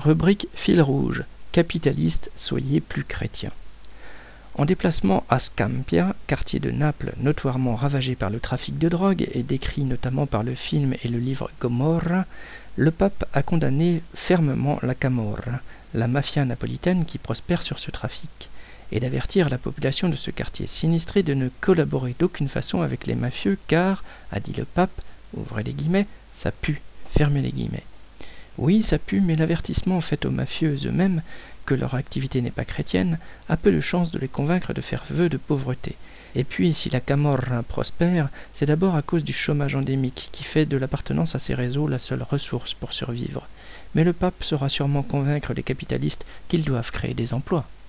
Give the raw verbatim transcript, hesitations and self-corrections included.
Rubrique fil rouge. Capitalistes, soyez plus chrétiens. En déplacement à Scampia, quartier de Naples notoirement ravagé par le trafic de drogue et décrit notamment par le film et le livre Gomorra, le pape a condamné fermement la Camorra, la mafia napolitaine qui prospère sur ce trafic, et d'avertir la population de ce quartier sinistré de ne collaborer d'aucune façon avec les mafieux car, a dit le pape, ouvrez les guillemets, ça pue, fermez les guillemets. Oui, ça pue, mais l'avertissement fait aux mafieux eux-mêmes que leur activité n'est pas chrétienne a peu de chances de les convaincre de faire vœu de pauvreté. Et puis, si la Camorra prospère, c'est d'abord à cause du chômage endémique qui fait de l'appartenance à ces réseaux la seule ressource pour survivre. Mais le pape saura sûrement convaincre les capitalistes qu'ils doivent créer des emplois.